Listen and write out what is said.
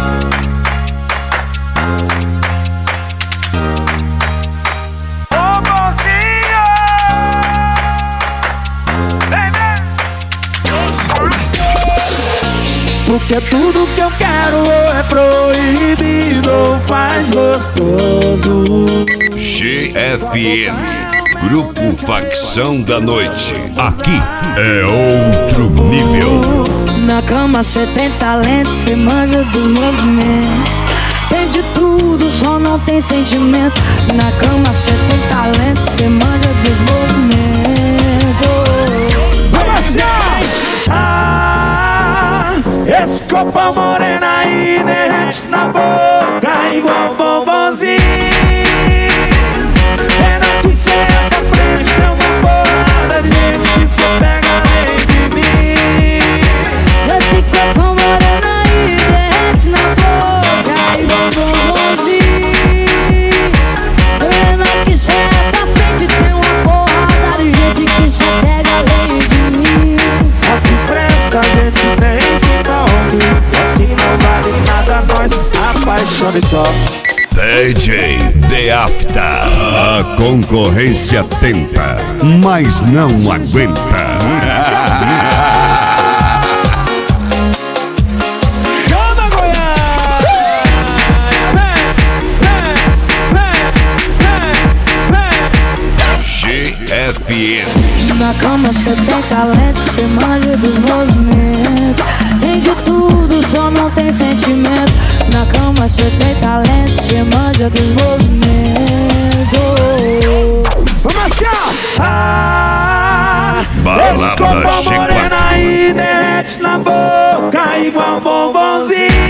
Porque tudo que eu quero é proibido ou faz gostoso. GFM, Grupo Facção da Noite. Aqui é outro nível. Na cama cê tem talento, cê manja dos movimentos. Tem de tudo, só não tem sentimento. Na cama cê tem talento, cê manja dos movimentos. Vamos lá! Esse corpão moreno aí derrete na boca igual bombonzinho. Pena que cê é da frente, tem uma porrada de gente que cê pega além de mim. Esse corpão moreno aí derrete na boca igual bombonzinho. Pena que cê é da frente, tem uma porrada de gente que cê pega além de mim. As que presta a gente nem se envolve, as que não valem nada nós apaixona e toca. DJ The After. A concorrência tenta, mas não aguenta. Chama Goiás! GFM. Na cama cê tem talento, cê manja dos movimentos. Tem de tudo, só não tem sentimento. Na cama cê tem talento, cê manja dos movimentos. Vamos lá! Balada esse corpão moreno G4. aí derrete na boca igual bombonzinho.